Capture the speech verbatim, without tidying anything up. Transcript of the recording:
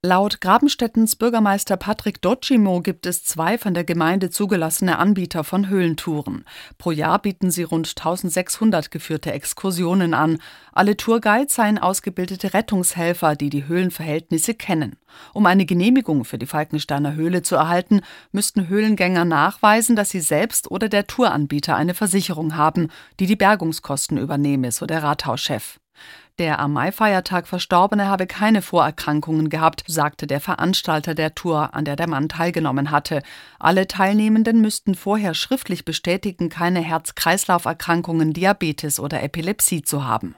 Laut Grabenstettens Bürgermeister Patrick Docimo gibt es zwei von der Gemeinde zugelassene Anbieter von Höhlentouren. Pro Jahr bieten sie rund eintausendsechshundert geführte Exkursionen an. Alle Tourguides seien ausgebildete Rettungshelfer, die die Höhlenverhältnisse kennen. Um eine Genehmigung für die Falkensteiner Höhle zu erhalten, müssten Höhlengänger nachweisen, dass sie selbst oder der Touranbieter eine Versicherung haben, die die Bergungskosten übernehme, so der Rathauschef. Der am Maifeiertag Verstorbene habe keine Vorerkrankungen gehabt, sagte der Veranstalter der Tour, an der der Mann teilgenommen hatte. Alle Teilnehmenden müssten vorher schriftlich bestätigen, keine Herz-Kreislauf-Erkrankungen, Diabetes oder Epilepsie zu haben.